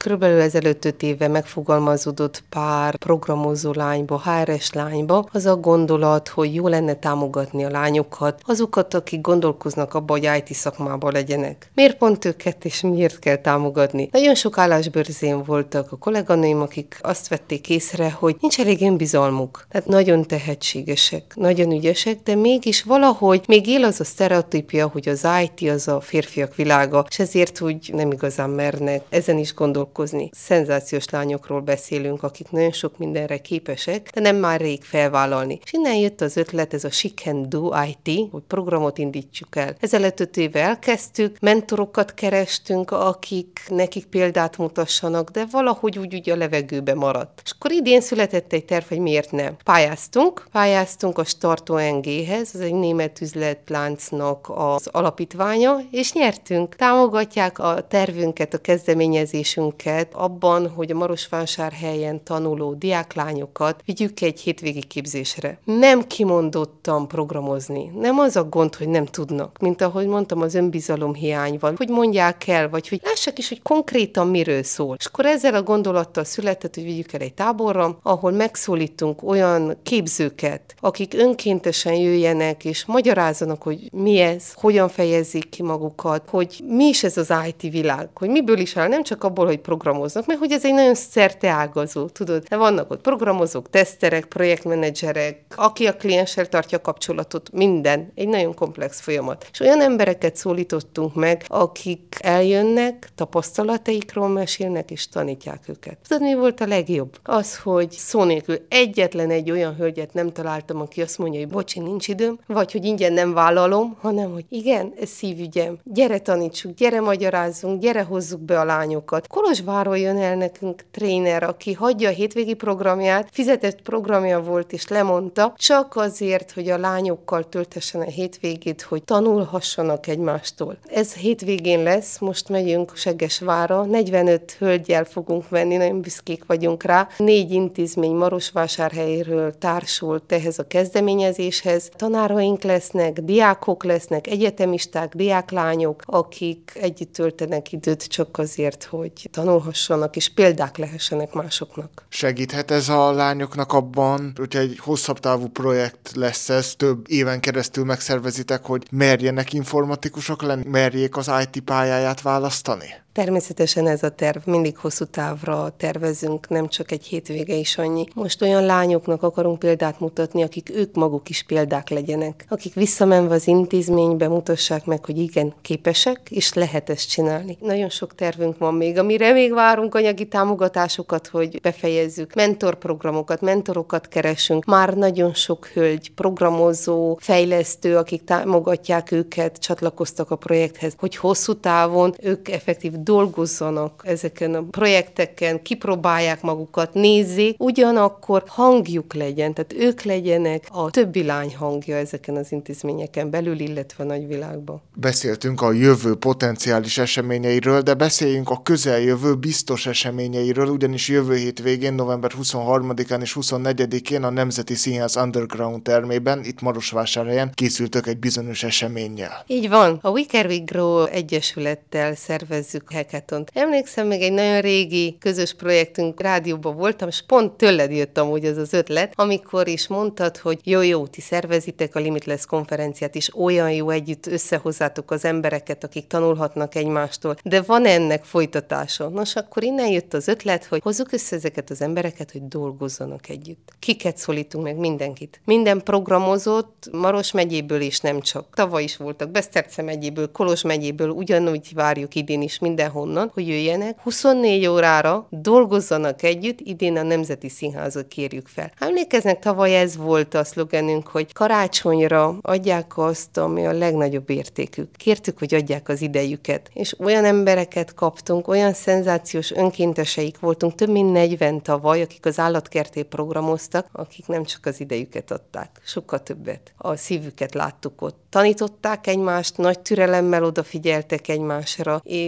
körülbelül ezelőtt 5 éve megfogalmazódott pár programozó lányba, HRS lányba az a gondolat, hogy jó lenne támogatni a lányokat, azokat, akik gondolkoznak abba, hogy IT szakmában legyenek. Miért pont őket, és miért kell támogatni? Nagyon sok állásbörzén voltak a kolléganőim, akik azt vették észre, hogy nincs elég önbizalmuk. Tehát nagyon tehetségesek, nagyon ügyesek, de mégis valahogy még él az a sztereotípia, hogy az IT az a férfiak világa, és ezért úgy nem igazán mernek ezen is gondolkozni. Szenzációs lányokról beszélünk, akik nagyon sok mindenre képesek, de nem már rég felvállalni. És innen jött az ötlet, ez a She Can Do IT, hogy programot indítsuk el. Ezelőtt 5 éve elkezdtük, mentorokat kerestünk, akik nekik példát mutassanak, de valahogy úgy a levegőbe maradt. És akkor idén született egy terv, hogy miért nem. Pályáztunk a Start ONG-hez, ez egy német üzletláncnak az alapítványa, és nyertünk. Támogatják a tervünket, a kezdeményezésünket abban, hogy a Marosvásárhelyen tanuló diáklányokat vigyük egy hétvégi képzésre. Nem kimondottan programozni. Nem az a gond, hogy nem tudnak, mint ahogy mondtam, az önbizalom hiány van, hogy mondják el, vagy hogy lássák is, hogy konkrétan miről szól. És akkor ezzel a gondolattal született, hogy vigyük el egy táborra, ahol megszólítunk olyan képzőket, akik önkéntesen jöjjenek és magyarázzanak, hogy mi ez, hogyan fejezik ki magukat, hogy mi is ez az IT világ, hogy miből is áll, nem csak abból, hogy programoznak, mert hogy ez egy nagyon szerteágazó, tudod. De vannak ott programozók, teszterek, projektmenedzserek, aki a klienssel tartja a kapcsolatot, minden, egy nagyon komplex folyamat. És olyan embereket szólítottunk meg, akik eljönnek, tapasztalataikról mesélnek, és tanítják őket. Tudod, mi volt a legjobb? Az, hogy szó nélkül egyetlen egy olyan hölgyet nem találtam, aki azt mondja, hogy bocsi, nincs időm, vagy hogy ingyen nem vállalom, hanem, hogy igen, ez szívügyem. Gyere tanítsuk, gyere magyarázzunk, gyere hozzuk be a lányokat. Kolozsvárról jön el nekünk tréner, aki hagyja a hétvégi programját, fizetett programja volt, és lemondta, csak azért, hogy a lányokkal töltessen a hétvégét, hogy tanulhassanak egymástól. Ez hétvégén lesz, most megyünk Seggesvárra, 45 hölgyel fogunk menni, nagyon büszkék vagyunk rá. 4 intézmény Marosvásárhelyről társult ehhez a kezdeményezéshez. Tanáraink lesznek, diákok lesznek, egyetemisták, diáklányok, akik együtt töltenek időt csak azért, hogy tanulhassanak és példák lehessenek másoknak. Segíthet ez a lányoknak abban, hogyha egy hosszabb távú projekt lesz ez, több éven keresztül megszervezitek, hogy merjenek informatikusok lenni, merjék az IT pályáját választani? Természetesen ez a terv, mindig hosszú távra tervezünk, nem csak egy hétvége is annyi. Most olyan lányoknak akarunk példát mutatni, akik ők maguk is példák legyenek, akik visszamenve az intézménybe mutassák meg, hogy igen, képesek, és lehet ezt csinálni. Nagyon sok tervünk van még, amire még várunk anyagi támogatásokat, hogy befejezzük. Mentorprogramokat, mentorokat keresünk. Már nagyon sok hölgy, programozó, fejlesztő, akik támogatják őket, csatlakoztak a projekthez, hogy hosszú távon ők effektív dolgozzanak ezeken a projekteken, kipróbálják magukat, nézzék, ugyanakkor hangjuk legyen, tehát ők legyenek a többi lány hangja ezeken az intézményeken belül, illetve a nagyvilágban. Beszéltünk a jövő potenciális eseményeiről, de beszéljünk a közeljövő biztos eseményeiről, ugyanis jövő hétvégén, november 23-án és 24-én a Nemzeti Színház Underground termében, itt Marosvásárhelyen készültök egy bizonyos eseménnyel. Így van. A We Care We Grow egyesülettel szervezzük hackathont. Emlékszem, még egy nagyon régi közös projektünk, rádióban voltam, és pont tőled jött amúgy az ötlet, amikor is mondtad, hogy jó, ti szervezitek a Limitless konferenciát, és olyan jó együtt összehozzátok az embereket, akik tanulhatnak egymástól, de van ennek folytatása. Nos, akkor innen jött az ötlet, hogy hozzuk össze ezeket az embereket, hogy dolgozzanak együtt. Kiket szólítunk meg? Mindenkit. Minden programozott, Maros megyéből is nem csak. Tavaly is voltak, Beszterce megyéből, Kolozs megyéből, ugyanúgy várjuk idén is mindenhonnan, hogy jöjjenek, 24 órára dolgozzanak együtt, idén a Nemzeti Színházat kérjük fel. Emlékeznek, tavaly ez volt a szlogenünk, hogy karácsonyra adják azt, ami a legnagyobb értékük. Kértük, hogy adják az idejüket. És olyan embereket kaptunk, olyan szenzációs önkénteseik voltunk, több mint 40 tavaly, akik az állatkerté programoztak, akik nem csak az idejüket adták, sokkal többet. A szívüket láttuk ott. Tanították egymást, nagy türelemmel odafigyeltek egymásra, és egy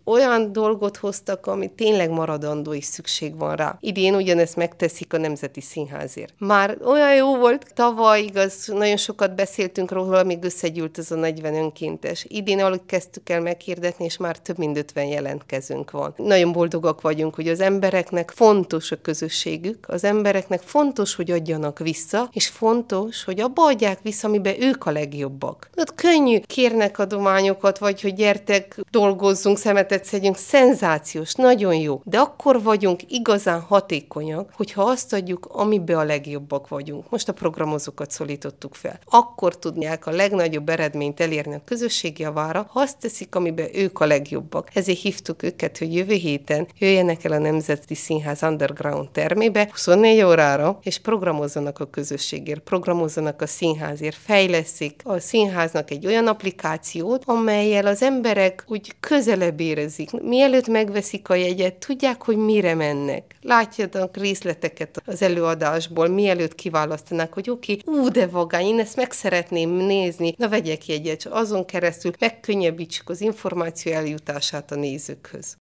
olyan dolgot hoztak, ami tényleg maradandó és szükség van rá. Idén ugyanezt megteszik a Nemzeti Színházért. Már olyan jó volt tavaly, igaz, nagyon sokat beszéltünk róla, amíg összegyűlt ez a 40 önkéntes. Idén alig kezdtük el meghirdetni, és már több mint 50 jelentkezőnk van. Nagyon boldogak vagyunk, hogy az embereknek fontos a közösségük, az embereknek fontos, hogy adjanak vissza, és fontos, hogy abba adják vissza, amiben ők a legjobbak. Ott könnyű, kérnek adományokat, vagy hogy gyertek, dolgozzunk, szemetet szedjünk, szenzációs, nagyon jó. De akkor vagyunk igazán hatékonyak, hogyha azt adjuk, amiben a legjobbak vagyunk. Most a programozókat szólítottuk fel. Akkor tudják a legnagyobb eredményt elérni a közösség javára, ha azt teszik, amiben ők a legjobbak. Ezért hívtuk őket, hogy jövő héten jöjjenek el a Nemzeti Színház Underground termébe 24 órára, és programozzanak a közösségért, programozzanak a színházért, fejleszik a színháznak egy olyan applikációt, amellyel az emberek úgy közelebb érezik. Mielőtt megveszik a jegyet, tudják, hogy mire mennek. Látjanak részleteket az előadásból, mielőtt kiválasztanak, hogy oké, de vagány, én ezt meg szeretném nézni, na vegyek jegyet, azon keresztül megkönnyebbítsük az információ eljutását a nézőkhöz.